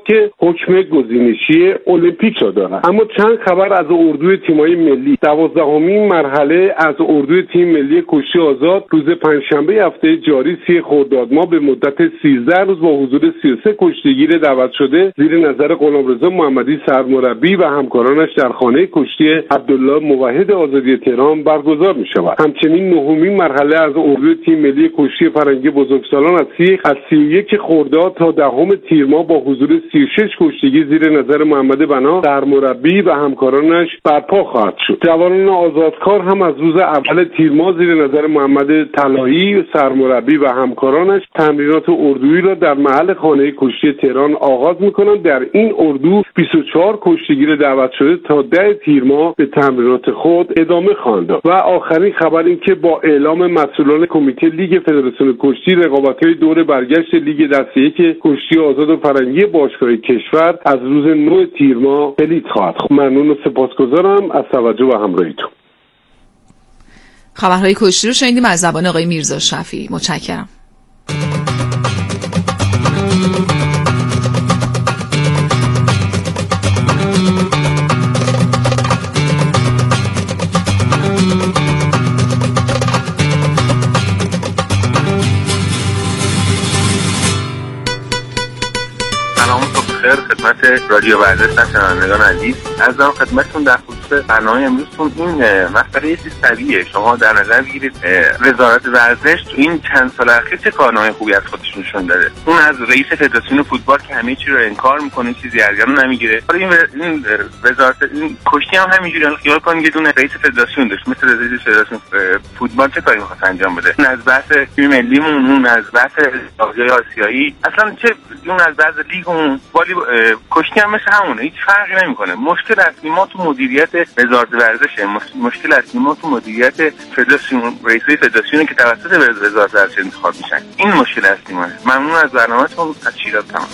که حکم گزینشی المپیک را دارند. اما چند خبر از اردوی تیم‌های ملی. 12مین مرحله از اردوی تیم ملی کشتی آزاد روز پنجشنبه هفته جاری 30 خرداد ماه به مدت 13 روز با حضور 33 کشتیگیر دعوت شده زیر نظر غلامرضا محمدی سرمربی و همکارانش در خانه کشتی عبدالله موحد آزادی تهران برگزار می‌شود. همچنین نهمین مرحله از اردوی تیم ملی کشتی فرنگی بزرگسالان از سیخ از 31 خرداد تا 10 تیر ماه با حضور 36 کشتیگیر زیر نظر محمد بنا سرمربی و همکارانش برپا خواهد شد. جوانان آزادکار هم از روز اول تیر ماه زیر نظر محمد طلایی سرمربی و همکارانش تمرینات اردویی را در محل خانه کشتی تهران آغاز می‌کنند. در این اردو 24 کشتیگیر دعوت شده تا 10 تیر ماه به تمرینات خود ادامه خواهند داد. و آخرین خبر این که با اعلام مسئولان کمیته لیگ فدراسیون کشتی رقابت‌های دور برگشت لیگ دسته یک کشتی آزاد و فرنگی باشگاه کشور از روز 9 تیر ماه کلید خواهد. ممنون و سپاسگزارم از توجه و همراهیتون. خبرهای کشتی رو شنیدیم از زبان آقای میرزا شفیعی. متشکرم. خدمت رادیو ورزش و شنوندگان عزیز، عرضم خدمتتون در خصوص برنامه امروزتون این مسئله یه چیز طبیعیه. شما در نظر بگیرید وزارت ورزش تو این چند سال اخیر چه کارنامه خوبی از خودش نشون داده. اون از رئیس فدراسیون فوتبال که همه چی رو انکار میکنه، چیزی ارزیابی نمیگیره. این وزارت این کشتی هم همینجوری خیال کنید یه دونه رئیس فدراسیون داشت، مثل رئیس فدراسیون فوتبال چه کاری می‌خواد انجام بده. اون از بحث تیم ملیمون، اون از بحث اتحادیه آسیایی، اصلا چه اون از بحث لیگمون، والی کشتی هم مثل همونه، هیچ فرقی نمیکنه. مشکل اصلی ما تو مدیریت وزارت ورزشه. مشکل اصلی ما تو مدیریت فدراسیون، رئیسای فدراسیون که توسط وزارت ورزش انتخاب میشن. این مشکل اصلی ما. ممنون از برنامه‌تون. از شیراز تمام.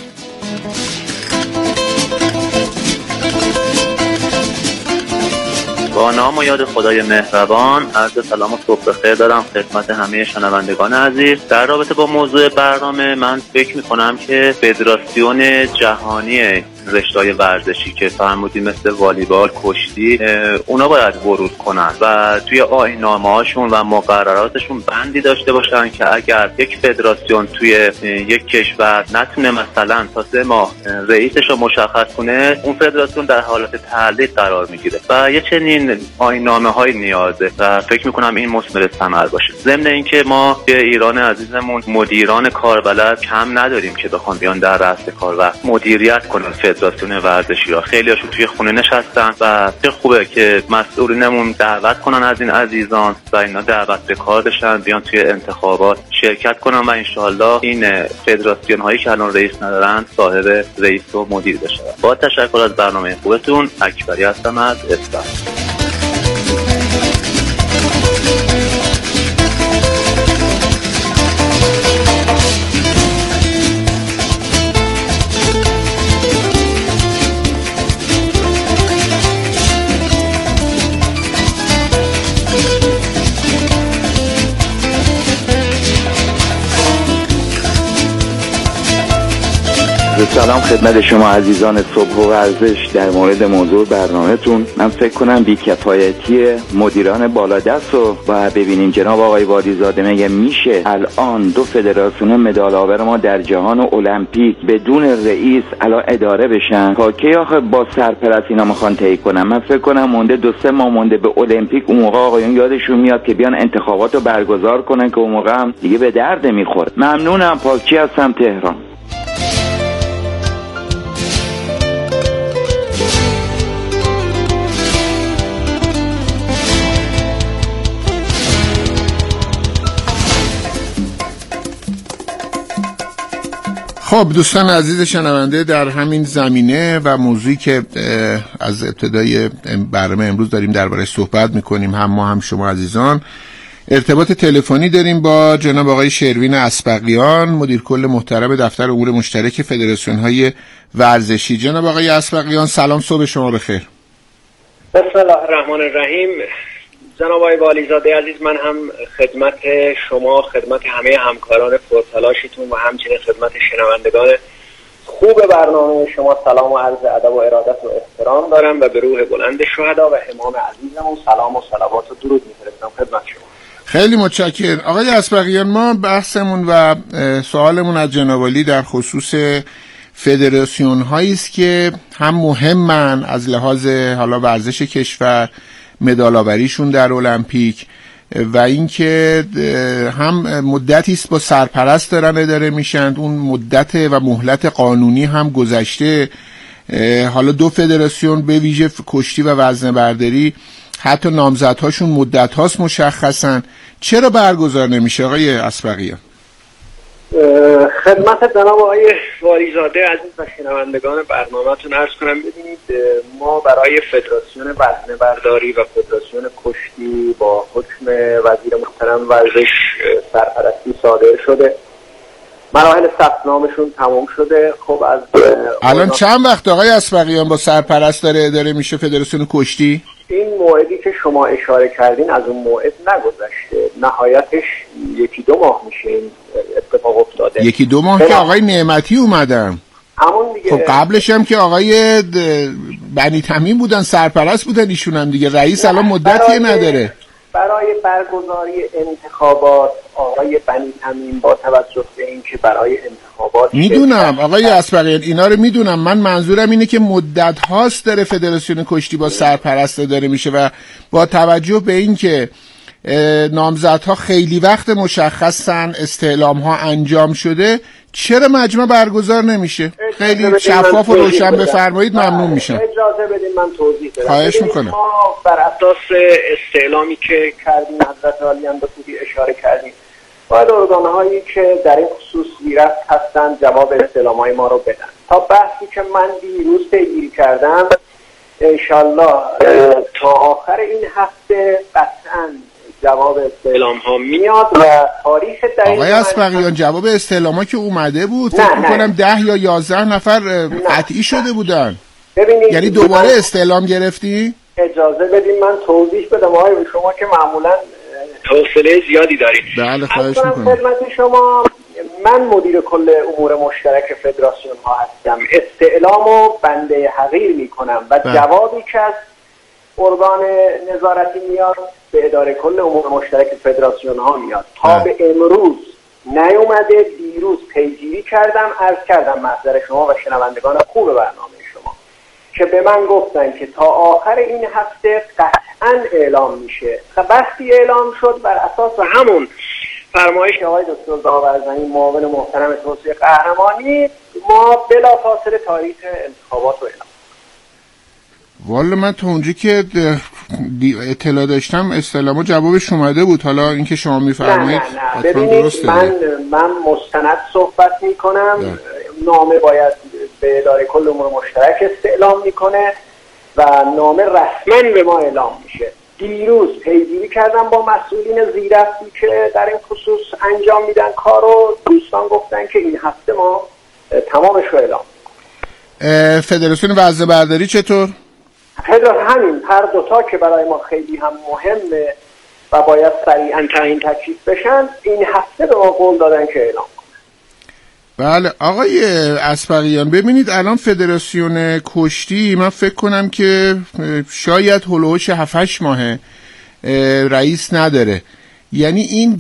با نام و یاد خدای مهربان، عرض سلام و صبح بخیر دارم خدمت همه شنوندگان عزیز. در رابطه با موضوع برنامه، من فکر می‌کنم که فدراسیون جهانی رشته‌های ورزشی که فرمودید مثل والیبال، کشتی، اونا باید ورود کنن و توی آیین‌نامه‌هاشون و مقرراتشون بندی داشته باشن که اگر یک فدراسیون توی یک کشور نتونه مثلا تا 3 ماه رئیسش رو مشخص کنه، اون فدراسیون در حالت تعلیق قرار میگیره و یه چنین آیین‌نامه‌های نیازه و فکر می‌کنم این مثمر ثمر باشه. ضمن اینکه ما توی ایران عزیزمون مدیران کاربلد کم نداریم که بخوان بیان در رأس کار و مدیریت کنن فدراسیون ورزشی را. خیلی هاشون توی خونه نشستن و چه خوبه که مسئولینمون دعوت کنن از این عزیزان و اینا دعوت به کار بشن، بیان توی انتخابات شرکت کنن و انشالله این فدراسیون هایی که الان رئیس ندارن صاحب رئیس و مدیر بشن. با تشکر از برنامه خوبتون. اکبری هستم از اسفند. سلام خدمت شما عزیزان صبح و ورزش. در مورد موضوع برنامه‌تون، من فکر کنم بی‌کفایتی مدیران بالادست رو باید ببینیم. جناب آقای والیزاده میگه میشه الان 2 فدراسیون مدال آور ما در جهان و المپیک بدون رئیس الان اداره بشن؟ تا کی آخه با سرپرست اینا میخوان طی کنن؟ من فکر کنم مونده 2-3 ماه مونده به المپیک. اون موقع آقایون یادشون میاد که بیان انتخابات رو برگزار کنن که اون موقع هم دیگه به درد میخوره. ممنونم. پاکی هستم، تهران. خب دوستان عزیز شنونده، در همین زمینه و موضوعی که از ابتدای برنامه امروز داریم درباره‌اش صحبت می‌کنیم، هم ما هم شما عزیزان، ارتباط تلفنی داریم با جناب آقای شروین اسبقیان، مدیر کل محترم دفتر امور مشترک فدراسیون‌های ورزشی. جناب آقای اسبقیان سلام، صبح شما بخیر. بسم الله الرحمن الرحیم. جناب آقای والیزاده عزیز، من هم خدمت شما، خدمت همه همکاران پرتلاشتون و همچنین خدمت شنوندگان خوب برنامه شما سلام و عرض ادب و ارادت و احترام دارم و به روح بلند شهدا و امام عزیزمون سلام و صلوات و درود می‌فرستم خدمت شما. خیلی متشکرم آقای اسبقیان. ما بحثمون و سوالمون از جناب عالی در خصوص فدراسیون هایی است که هم مهمن از لحاظ حالا ورزش کشور، مدال آوریشون در المپیک، و اینکه هم مدتی است با سرپرست دارن اداره میشن، اون مدت و مهلت قانونی هم گذشته. حالا دو فدراسیون به ویژه کشتی و وزنه برداری حتی نامزدهاشون مدت هاست مشخصن. چرا برگزار نمیشه آقای اسبقیان؟ خدمت جناب آقای والیزاده عزیز و شنوندگان برنامه‌تون عرض کنم، ببینید ما برای فدراسیون وزنه برداری و فدراسیون کشتی با حکم وزیر محترم ورزش سرپرستی صادر شده، مراحل ثبت نامشون تمام شده. خب از الان چند وقت آقای اسبقیان با سرپرست داره اداره میشه فدراسیون کشتی؟ این موعدی که شما اشاره کردین از اون موعد نگذشته، نهایتش 1-2 ماه میشه این اتفاق افتاده. 1-2 ماه که آقای نعمتی اومدن. همون دیگه. خب قبلش هم که آقای بنی تمیم بودن، سرپرست بودن ایشون هم دیگه. رئیس الان مدتی نداره. برای برگزاری انتخابات آقای بنی تمیم با توجه به اینکه برای انتخابات میدونم آقای اسبقیان اینا رو میدونم، من منظورم اینه که مدت هاست داره فدراسیون کشتی با سرپرست داره میشه و با توجه به اینکه نامزدها خیلی وقت مشخصن، استعلام ها انجام شده، چرا مجمع برگزار نمیشه؟ خیلی شفاف و روشن بفرمایید ممنون میشم. اجازه بدین من توضیح بدم. خواهش میکنم. ما بر اساس استعلامی که کردیم حضرت عالی هم به خوبی اشاره کردیم، باید ارگان‌هایی که در این خصوص ویرست هستن جواب استعلام‌های ما رو بدن. تا بحثی که من دیروز پیگیری کردم انشالله تا آخر این هفته قطعاً جواب استعلام ها میاد و تاریخ دقیق. آقای اسبقیان جواب استعلام ها که اومده بود فکر میکنم 10 یا 11 نفر قطعی شده بودن. یعنی دوباره استعلام گرفتی؟ اجازه بدین من توضیح بدم آقای شما که معمولا حوصله زیادی دارید. بله خواهش میکنم. خدمت شما من مدیر کل امور مشترک فدراسیون ها هستم. استعلامو بنده حقیر میکنم و جوابی که از ارگان نظارتی میاد به اداره کل امور مشترک فدراسیون ها میاد. تا به امروز نیومده. دیروز پیگیری کردم، عرض کردم محضر شما و شنوندگان خوب برنامه شما که به من گفتن که تا آخر این هفته قطعا اعلام میشه. وقتی اعلام شد بر اساس همون فرمایش آقای دکتر زاورزنی معاون محترم توصیه قهرمانی ما بلافاصله تاریخ انتخابات رو اعلام. والا من تا اونجا که اطلاع داشتم استعلام جوابش اومده بود. حالا اینکه شما میفرمایید ببینید من مستند صحبت میکنم. نامه باید به اداره کل امور مشترک استعلام میکنه و نامه رسما به ما اعلام میشه. دیروز پیگیری کردم با مسئولین زیرفتی که در این خصوص انجام میدن کارو، دوستان گفتن که این هفته ما تمامش رو اعلام میکنیم. فدراسیون وزنه برداری چطور؟ همین هر دوتا که برای ما خیلی هم مهمه و باید سریعا تعیین تکلیف بشن، این هفته به ما قول دادن که اعلام کنن. بله آقای اسبقیان ببینید الان فدراسیون کشتی من فکر کنم که شاید هلوش 7-8 ماهه رئیس نداره. یعنی این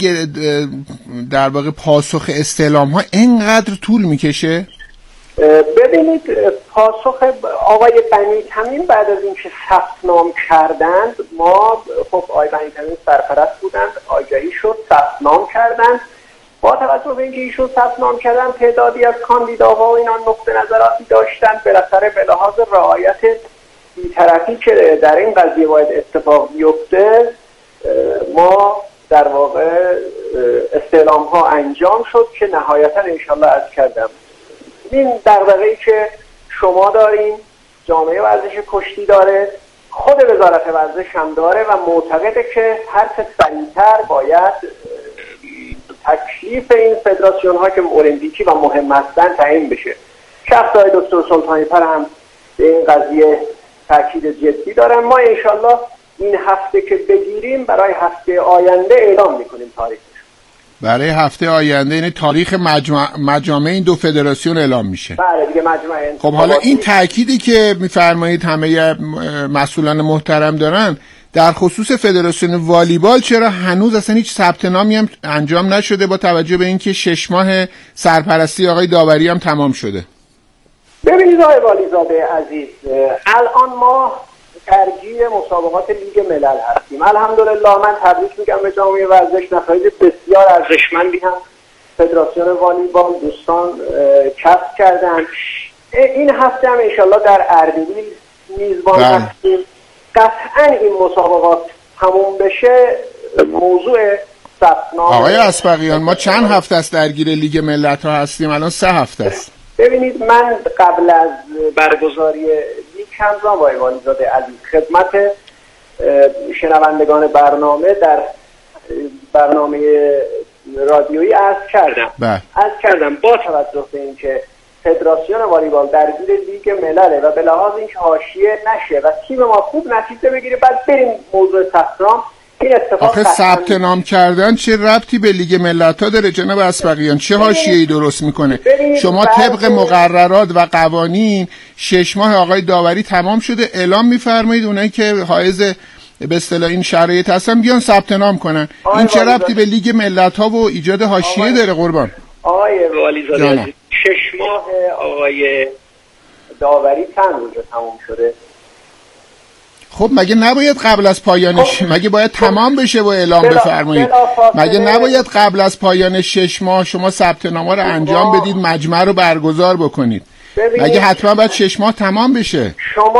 در واقع پاسخ استعلام ها اینقدر طول میکشه؟ ببینید پاسخ آقای بنی تمیم بعد از اینکه ثبت نام کردند، ما خب آقای بنی تمیم سرپرست بودند، آگهی شد ثبت نام کردند. با توجه به اینکه ایشون ثبت نام کردن تعدادی از کاندیداها و اینا نقطه نظراتی داشتن، بالاخره به لحاظ رعایت بی‌طرفی که در این قضیه باید اتفاق بیفته ما در واقع استعلام ها انجام شد که نهایتا انشالله عرض کردم این دغدغه‌ای که شما دارین، جامعه ورزش کشتی داره، خود وزارت ورزش هم داره و معتقده که هر چه سریعتر باید تکلیف این فدراسیون ها که المپیکی و مهم هستن تعیین بشه. شخص های دکتر سلطانی پر هم به این قضیه تاکید جدی دارن. ما انشالله این هفته که بگیریم برای هفته آینده اعلام میکنیم تاریخش. برای هفته آینده این تاریخ مجامع این دو فدراسیون اعلام میشه. بله دیگه مجمع. خب حالا این تأکیدی که میفرمایید همه مسئولان محترم دارن در خصوص فدراسیون والیبال، چرا هنوز اصلا هیچ ثبت نامی هم انجام نشده با توجه به اینکه 6 ماه سرپرستی آقای داوری هم تمام شده؟ ببینید آقای والیزاده عزیز، الان ما درگیر مسابقات لیگ ملل هستیم. الحمدلله من تبریک میگم به جامعه ورزش، نتایج بسیار ارزشمندی هم فدراسیون والیبال دوستان کسب کردن. این هفته هم انشالله در اردبیل میزبان هستیم. قطعا این مسابقات تموم بشه موضوع ثبت‌نام. آقای اسبقیان ما چند هفته است درگیر لیگ ملت ها هستیم؟ الان 3 هفته است. ببینید من قبل از برگزاری لیگ همزمان با والیزاده عزیز خدمت شنوندگان برنامه در برنامه رادیویی عرض کردم با توجه به اینکه فدراسیون والیبال درگیر لیگ ملله و به لحاظ اینکه حاشیه نشه و تیم ما خوب نتیجه بگیره بعد بریم موضوع ثبت‌نام. این اتفاق آخه ثبت نام کردن چه ربطی به لیگ ملت‌ها داره جناب اسبقیان؟ چه حاشیه‌ای درست میکنه؟ شما طبق مقررات و قوانین 6 ماه آقای داوری تمام شده، اعلام میفرمایید اونایی که حائز به اصطلاح این شرایط هستن بیان ثبت نام کنن. این چه ربطی به لیگ ملت‌ها و ایجاد حاشیه داره قربان؟ آقای والیزاده 6 ماه آقای داوری چند روز تمام شده؟ خب مگه نباید قبل از پایانش، مگه باید تمام بشه و اعلام بفرمایید؟ مگه نباید قبل از پایان 6 ماه شما ثبت نامه رو انجام بدید، مجمع رو برگزار بکنید؟ مگه حتما باید 6 ماه تمام بشه؟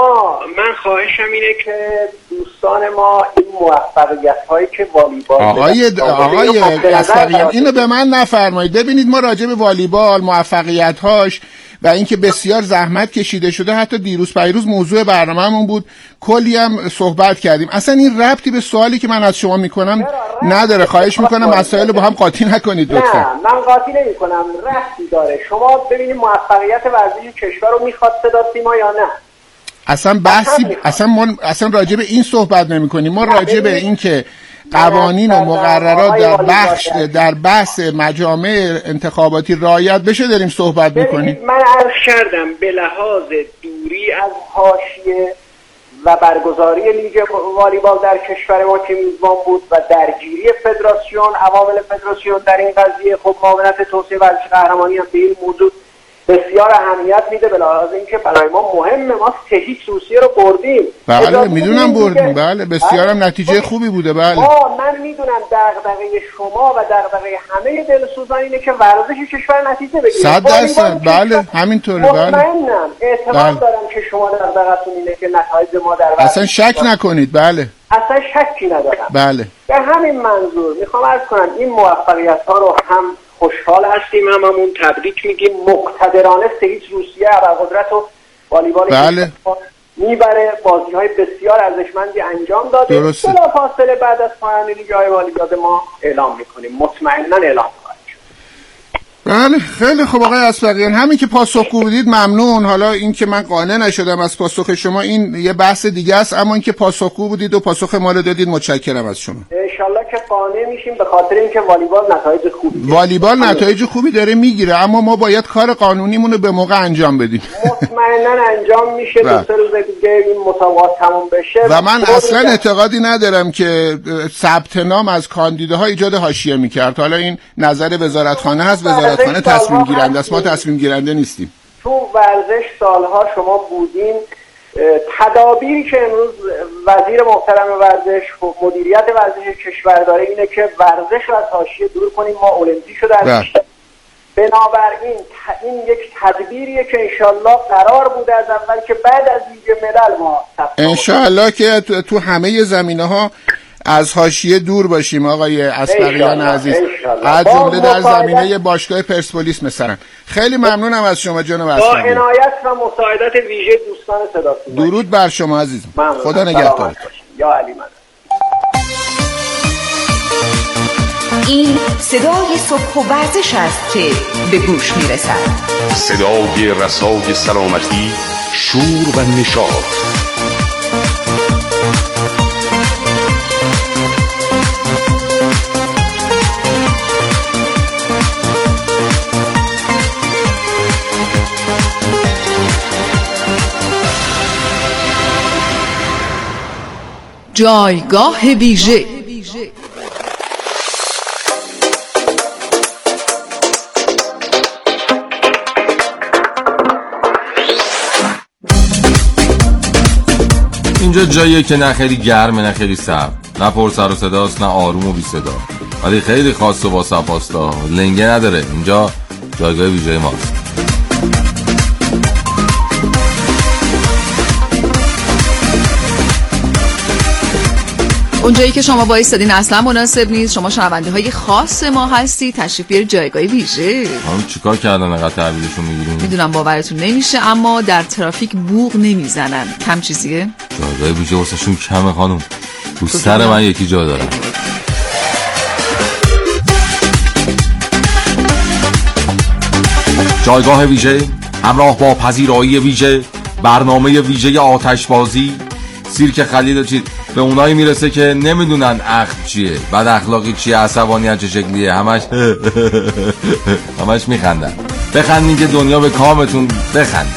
من خواهشم اینه که دوستان ما این موفقیت هایی که والیبال آقای اسبقیان اینو به من نفرمایید. ببینید ما راجع به والیبال موفقیت هاش و اینکه بسیار زحمت کشیده شده، حتی دیروز پیروز موضوع برنامه‌مون بود، کلی هم صحبت کردیم. اصلا این ربطی به سوالی که من از شما میکنم نداره. خواهش میکنم مسائل رو با هم قاطی نکنید لطفا. نه من قاطی نمیکنم، ربطی داره. شما ببینید موفقیت ورزشی کشور رو میخواد صدا سیما یا نه؟ اصلا بحثی اصلا راجع به این صحبت نمی‌کنیم. ما راجع به این که قوانین و مقررات در بحث مجامع انتخاباتی رعایت بشه داریم صحبت می‌کنیم. من عرض کردم به لحاظ دوری از حاشیه و برگزاری لیگ والیبال در کشور ما که میزبان بود و درگیری فدراسیون، عوامل فدراسیون در این قضیه، خب معاونت توسعه ورزش قهرمانی هم به این موضوع بسیار اهمیت میده، به لحاظ اینکه برای ما مهمه. ما 3-0 روسیه رو بردیم. بله میدونم بردیم، بله بسیارم نتیجه خوبی بوده. بله من میدونم دغدغه شما و دغدغه همه دلسوزان اینه که ورزش کشور نتیجه بگیره. 100% بله همینطوره. بله مطمئنم اعتماد دارم که شما دغدغتون اینه که نتایج ما در اصلا شک نکنید. بله اصلا شکی ندارم. بله به همین منظور میخوام عرض کنم این موفقیت ها رو هم خوشحال هستیم، هممون تبریک میگیم. مقتدرانه 3-0 روسیه ابرقدرت و والیبال بله میبره، بازی‌های بسیار ارزشمندی انجام داده. بلافاصله بعد از پایان لیگ والیبال ما اعلام میکنیم، مطمئنا اعلام خواهد شد. بله خیلی خوب آقای اسبقیان، همین که پاسخگو بودید ممنون. حالا این که من قانع نشدم از پاسخ شما این یه بحث دیگه است، اما این که پاسخگو بودید و پاسخ ما رو دادید متشکرم از شما. انشالله که قانع میشیم، به خاطر اینکه والیبال نتایج خوبی داره میگیره، اما ما باید کار قانونیمون رو به موقع انجام بدیم. مطمئنا انجام میشه. 2-3 روز دیگه این مسابقات تموم بشه و من اصلا اعتقادی ندارم که ثبت نام از کاندیداها ایجاد حاشیه میکرد. حالا این نظر وزارتخانه هست، وزارتخانه تصمیم گیرنده است، ما تصمیم گیرنده نیستیم. تو ورزش سالها شما بودین، تدابیری که امروز وزیر محترم ورزش و مدیریت ورزش کشور داره اینه که ورزش رو از حاشیه دور کنیم. ما المپیک رو در بنابراین این یک تدبیریه که انشالله قرار بوده از اول که بعد از لیگ ملل ما انشالله که تو همه زمینه‌ها از حاشیه دور باشیم آقای اسبقیان عزیز، از جمله در زمینه باشگاه پرسپولیس مثلا. خیلی ممنونم از شما جناب اسبقیان. با عنایت و مساعدت ویژه دوستان صدا سیما. درود بر شما عزیزم. خدا نگهدار. یا علی مدد. این صدای صبح و ورزش است که به گوش میرسد. صدای رسای سلامتی، شور و نشاط. جایگاه ویژه. اینجا جاییه که نه خیلی گرمه نه خیلی سرد، نه پر سر و صداست نه آروم و بی صدا، ولی خیلی خاص و با صفاستا، لنگه نداره. اینجا جایگاه ویژه ماست. اونجایی که شما وایسادین اصلا مناسب نیست، شما شنونده های خاص ما هستی، تشریف بیارید جایگاه ویژه. همون چیکار کردن انقدر تحویلشون میگیرین؟ میدونم باورتون نمیشه، اما در ترافیک بوق نمیزنن. کم چیزیه؟ جایگاه ویژه واسهشون کمه خانم. تو سر من یکی جا دارم. جایگاه ویژه همراه با پذیرایی ویژه، برنامه ویژه آتشبازی، سیرک خلیل چی به اونایی میرسه که نمیدونن اخم چیه، بد اخلاقی چیه، عصبانیت چه شکلیه، همش میخندن. بخندین که دنیا به کامتون بخنده.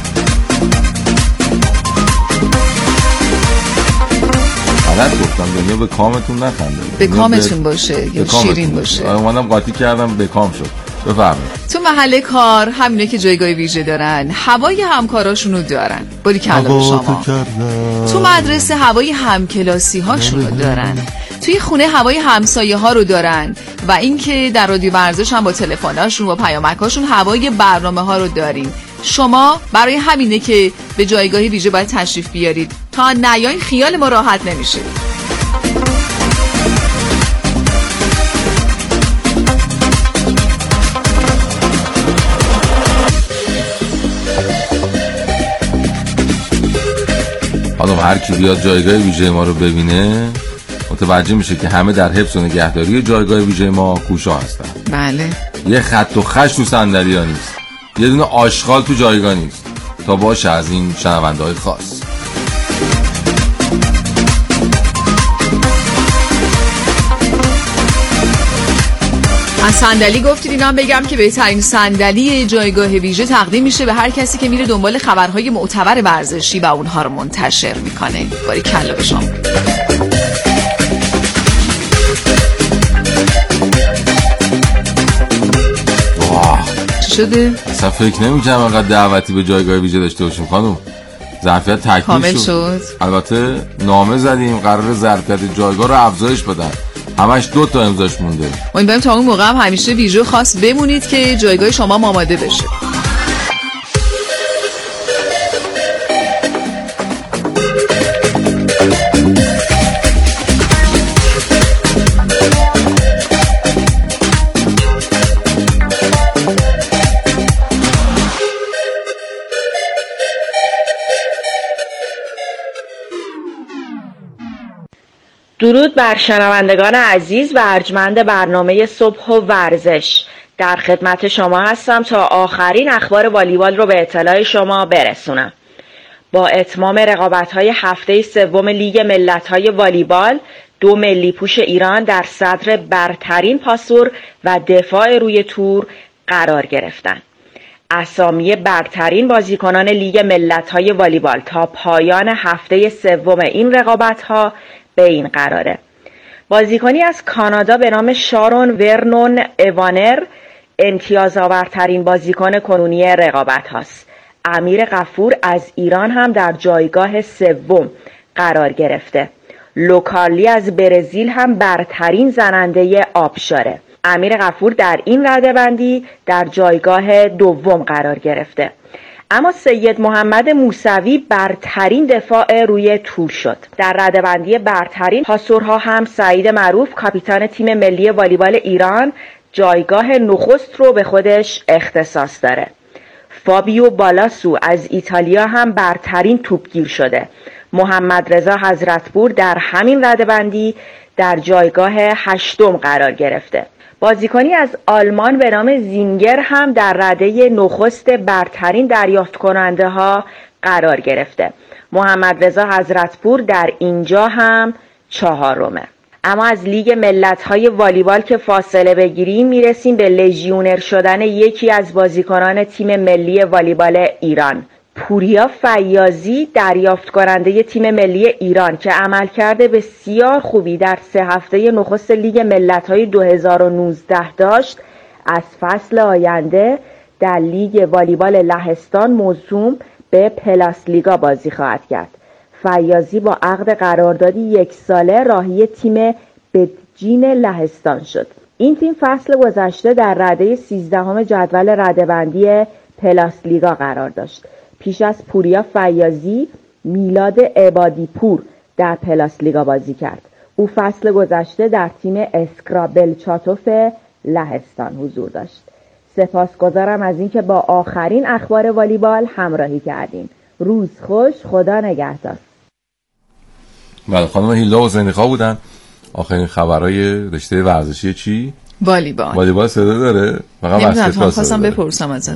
غلط گفتم، دنیا به کامتون نخنده، به کامتون باشه یا شیرین باشه. منم قاطی کردم، به کام شد. بفرمایید. تو محل کار همینه که جایگاه ویژه دارن، هوای همکاراشونو دارن. باری کلا به شما. تو مدرسه هوای همکلاسی هاشونو دارن. توی خونه هوای همسایه ها رو دارن. و اینکه در رادیو ورزش هم با تلفن‌هاشون و پیامک‌هاشون هوای برنامه ها رو دارین. شما برای همینه که به جایگاه ویژه باید تشریف بیارید. تا نیاین خیال ما راحت نمیشه. حالا هر کی بیاد جایگاه ویژه ما رو ببینه متوجه میشه که همه در حفظ و نگهداری جایگاه ویژه ما کوشا هستن. بله. یه خط و خش تو صندلی‌ها نیست، یه دونه آشغال تو جایگاه نیست، تا باشه از این شنونده‌های خاص. از صندلی گفتید، اینا هم بگم که بهترین صندلی جایگاه ویژه تقدیم میشه به هر کسی که میره دنبال خبرهای معتبر ورزشی و اونها رو منتشر میکنه. باری کلا به شما. چی شده؟ اصلا فکر نمی‌کردم انقدر دعوتی به جایگاه ویژه داشته باشیم خانم. ظرفیت تکمیل شد. البته نامه زدیم قرار ظرفیت جایگاه رو افزایش بدن. همش 2 تا امضاش مونده. امیدوارم تا اون موقع هم همیشه ویژه خاص بمونید که جایگاه شما آماده بشه. درود بر شنوندگان عزیز و ارجمند برنامه صبح و ورزش. در خدمت شما هستم تا آخرین اخبار والیبال رو به اطلاع شما برسونم. با اتمام رقابت‌های هفته سوم لیگ ملت‌های والیبال، 2 ملی پوش ایران در صدر برترین پاسور و دفاع روی تور قرار گرفتند. اسامی برترین بازیکنان لیگ ملت‌های والیبال تا پایان هفته سوم این رقابت‌ها به این قراره: بازیکنی از کانادا به نام شارون ورنون اوانر امتیازآورترین بازیکن کنونی رقابت هاست. امیر غفور از ایران هم در جایگاه سوم قرار گرفته. لوکارلی از برزیل هم برترین زننده آبشاره. امیر غفور در این رده‌بندی در جایگاه دوم قرار گرفته. اما سید محمد موسوی برترین دفاع روی تور شد. در رده‌بندی برترین پاسورها هم سعید معروف کاپیتان تیم ملی والیبال ایران جایگاه نخست رو به خودش اختصاص داره. فابیو بالاسو از ایتالیا هم برترین توپگیر شده. محمد رضا حضرتپور در همین رده‌بندی در جایگاه 8 قرار گرفته. بازیکنی از آلمان به نام زینگر هم در رده نخست برترین دریافت کننده ها قرار گرفته. محمد رضا حضرتپور در اینجا هم 4. اما از لیگ ملت‌های والیبال که فاصله بگیریم میرسیم به لژیونر شدن یکی از بازیکنان تیم ملی والیبال ایران، پوریا فیاضی دریافت کننده تیم ملی ایران که عملکرد بسیار خوبی در 3 هفته نخست لیگ ملت‌های 2019 داشت، از فصل آینده در لیگ والیبال لهستان موسوم به پلاس لیگا بازی خواهد کرد. فیاضی با عقد قراردادی 1 ساله راهی تیم بدجین لهستان شد. این تیم فصل گذشته در رده 13 جدول رده‌بندی پلاس لیگا قرار داشت. پیش از پوریا فیاضی، میلاد عبادی پور در پلاس لیگا بازی کرد. او فصل گذشته در تیم اسکرابل چاتوف لهستان حضور داشت. سپاسگزارم از اینکه با آخرین اخبار والیبال همراهی کردین. روز خوش، خدا نگهدار. بله، خانم هیلا حسینی‌خواه بودن. آخرین خبرهای رشته ورزشی چی؟ والیبال صدا داره؟ فقط نمیدونم، خواستم بپرسم ازتون.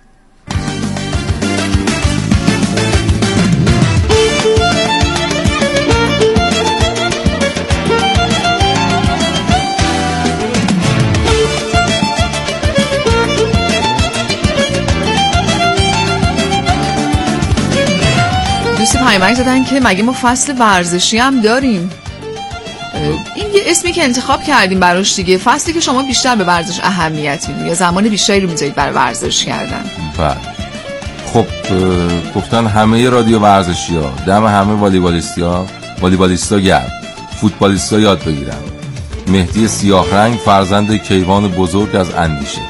پیامک زدن که مگه ما فصل ورزشی هم داریم؟ این یه اسمی که انتخاب کردیم براش دیگه، فصلی که شما بیشتر به ورزش اهمیت میدید یا زمان بیشتری رو میذارید برای ورزش کردن. بله. خب گفتن همه رادیو ورزشی ها دم همه والیبالیستا گرد، فوتبالیستا یاد بگیرن. مهدی سیاه رنگ فرزند کیوان بزرگ از اندیشه.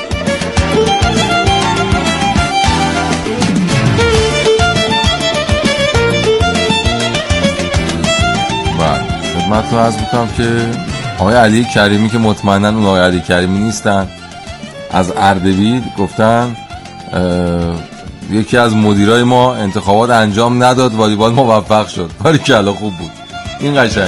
من تو عرض میکنم که آقای علی کریمی که مطمئناً اون آقای علی کریمی نیستن، از اردبیل گفتن یکی از مدیرای ما انتخابات انجام نداد، والیبال موفق شد. باریکلا، خوب بود. این قشنگه.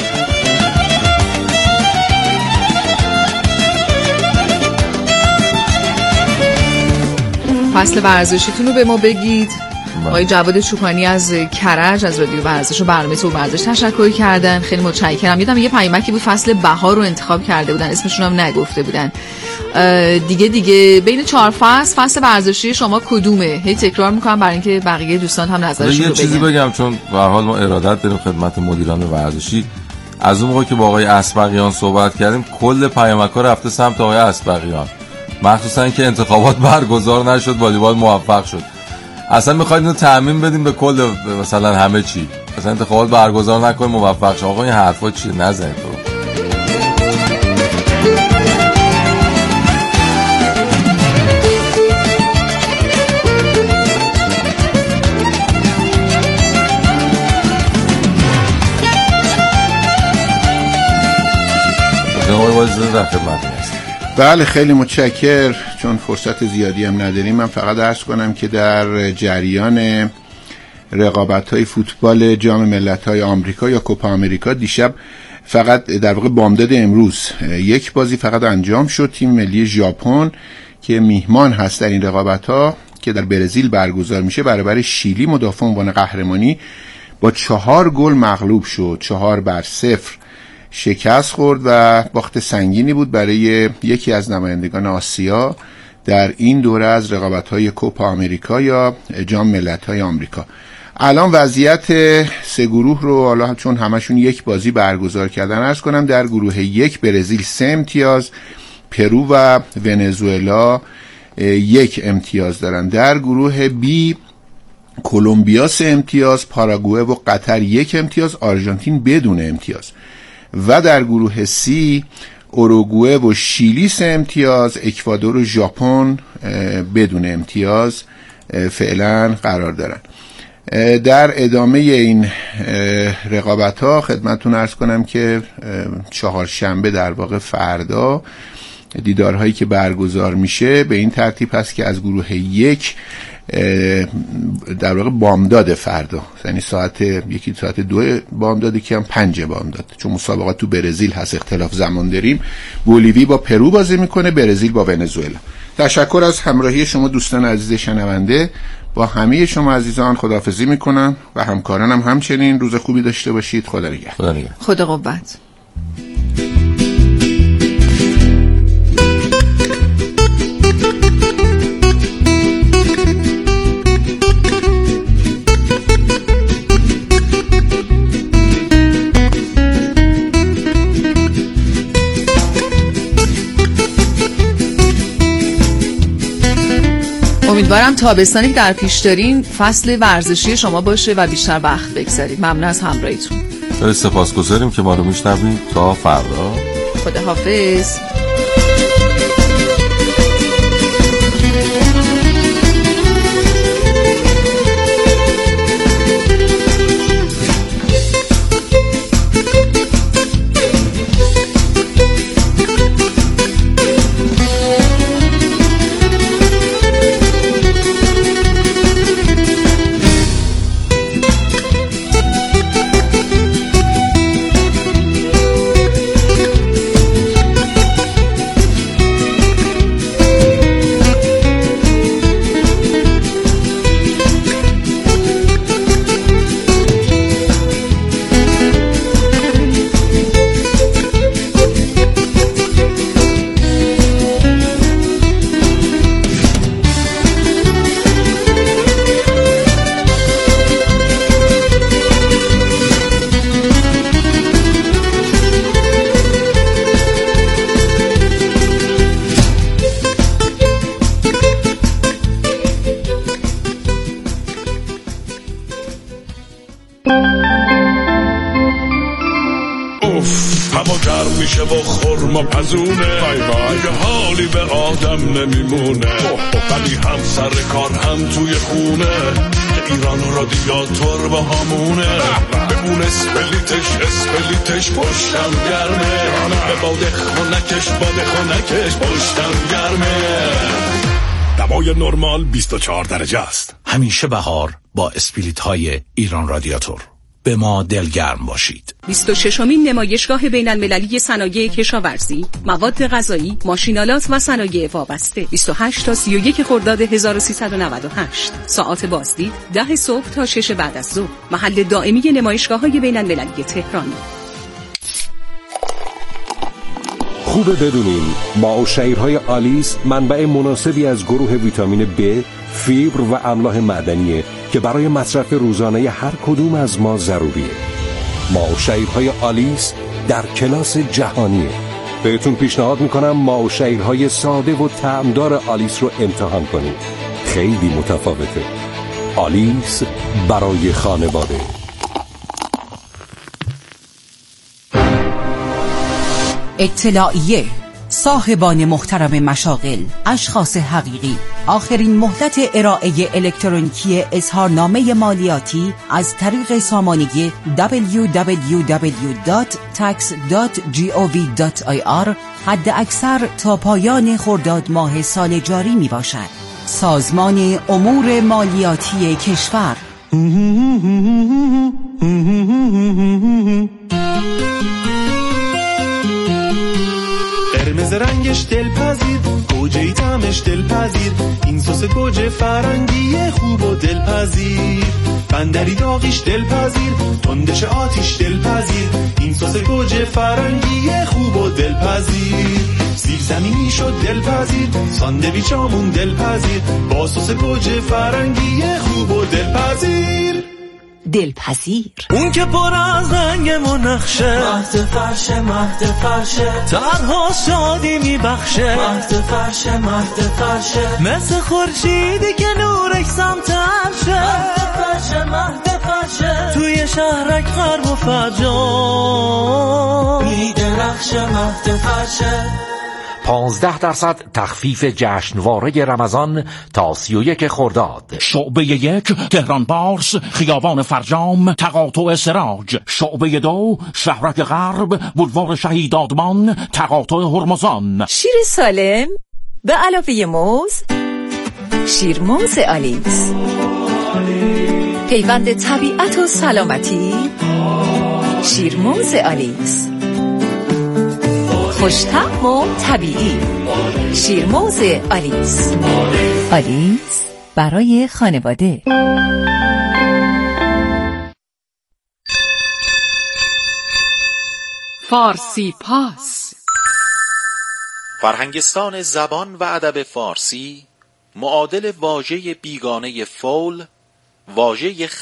فصل ورزشیتون رو به ما بگید. آقای جواد چوپانی از کرج از رادیو ورزش و برنامه تو ورزش تشکر کردن، خیلی متشکرم. یادم یه پیامکی بود فصل بهار رو انتخاب کرده بودن، اسمشون هم نگفته بودن. دیگه بین 4 فصل ورزشی شما کدومه؟ هی تکرار میکنم برای اینکه بقیه دوستان هم نظرشون رو بگن. یه چیزی بگم، چون به هر حال ما ارادت داریم خدمت مدیران ورزشی. از اون موقع که با آقای اسبقیان صحبت کردیم، کل پیامک‌ها رفته سمت آقای اسبقیان، مخصوصا که انتخابات برگزار نشد، والیبال موفق شد. اصلا میخواید اینو تعمیم بدیم به کل مثلا همه چی، مثلا انتخابات برگزار نکنیم موفق شد. آقا این حرفا چیه؟ نزنید تو. بله، خیلی متشکر. چون فرصت زیادی هم نداریم، من فقط عرض کنم که در جریان رقابت‌های فوتبال جام ملت‌های آمریکا یا کوپا آمریکا دیشب فقط در واقع بامداد امروز یک بازی فقط انجام شد. تیم ملی ژاپن که میهمان هست در این رقابت‌ها که در برزیل برگزار میشه، برابر شیلی مدافع عنوان قهرمانی با 4 گل مغلوب شد. 4-0 شکست خورد و باخت سنگینی بود برای یکی از نمایندگان آسیا در این دوره از رقابت‌های کوپا آمریکا یا جام ملت‌های آمریکا. الان وضعیت 3 گروه رو حالا چون همشون یک بازی برگزار کردن عرض کنم. در گروه 1 برزیل 3 امتیاز، پرو و ونزوئلا 1 امتیاز دارن. در گروه B کلمبیا 3 امتیاز، پاراگوئه و قطر 1 امتیاز، آرژانتین بدون امتیاز. و در گروه C اوروگوئه و شیلی 3 امتیاز، اکوادور و ژاپن بدون امتیاز فعلا قرار دارن. در ادامه این رقابت ها خدمتتون عرض کنم که 4 شنبه در واقع فردا دیدارهایی که برگزار میشه به این ترتیب هست که از گروه 1 در واقع بامداد فردا، یعنی یکی ساعت 2 بامداد، که هم 5 بامداد، چون مسابقات تو برزیل هست اختلاف زمان داریم. بولیوی با پرو بازی میکنه، برزیل با ونزوئلا. تشکر از همراهی شما دوستان عزیز شنونده. با همه شما عزیزان خداحافظی میکنم و همکارانم همچنین. روز خوبی داشته باشید. خدا نگهدار. خدا قوت. امیدوارم تابستانی که در پیش دارین فصل ورزشی شما باشه و بیشتر وقت بگذارید. ممنون از همراهیتون. سپاسگزاریم که ما رو میشنوید. تا فردا. خداحافظ. میشه و خورما پزونه دیگه حالی به آدم نمیمونه ولی هم سر کار هم توی خونه ایران رادیاتور با همونه بمون اسپلیتش پشتم گرمه به باده خونکش پشتم گرمه دمای نرمال 24 درجه است. همیشه بهار با اسپلیت های ایران رادیاتور. به ما دلگرم باشید. 26مین نمایشگاه بین‌المللی صنایع کشاورزی، مواد غذایی، ماشینالات و صنایع وابسته 28 تا 31 خرداد 1398. ساعات بازدید 10 صبح تا 6 بعد از ظهر. محل دائمی نمایشگاه‌های بین‌المللی تهران. خوبه بدونین ماوشیرهای آلیس منبع مناسبی از گروه ویتامین B، فیبر و املاح معدنیه که برای مصرف روزانه هر کدوم از ما ضروریه. ماوشیرهای آلیس در کلاس جهانیه. بهتون پیشنهاد میکنم ماوشیرهای ساده و طعمدار آلیس رو امتحان کنید. خیلی متفاوته. آلیس برای خانواده. اطلاعیه: صاحبان محترم مشاغل، اشخاص حقیقی، آخرین مهلت ارائه الکترونیکی اظهارنامه مالیاتی از طریق سامانه www.tax.gov.ir حد اکثر تا پایان خرداد ماه سال جاری می باشد. سازمان امور مالیاتی کشور. قرمز رنگش دلپذیر، گوجه‌ای طعمش دلپذیر، این سس گوجه فرنگی خوب و دلپذیر، بندری داغیش دلپذیر، تندش آتیش دلپذیر، این سس گوجه فرنگی خوب و دلپذیر، سیر زمینی شد دلپذیر، ساندویچامون دلپذیر، با سس گوجه فرنگی خوب و دلپذیر. دلپذیر اون که پر از رنگ و نقشه، مهد فرشه ترها شادی میبخشه، مهد فرشه مثل خورشیدی که نورش سمتر شه، مهد فرشه توی شهرک غرب و فرجام میدرخشه، مهد فرشه. 15% تخفیف جشنواره رمضان تا 31 خرداد. شعبه 1 تهران بارس، خیابان فرجام، تقاطع سراج. شعبه 2 شهرک غرب، بولوار شهید آدمان، تقاطع هرمزان. شیر سالم به علاوه موز، شیرموز آلیس، پیوند طبیعت و سلامتی. شیرموز آلیس، خوش‌طعم و طبیعی. شیرموز آلیس. آلیس برای خانواده. فارسی پاس. فرهنگستان زبان و ادب فارسی معادل واژه بیگانه فول، واژه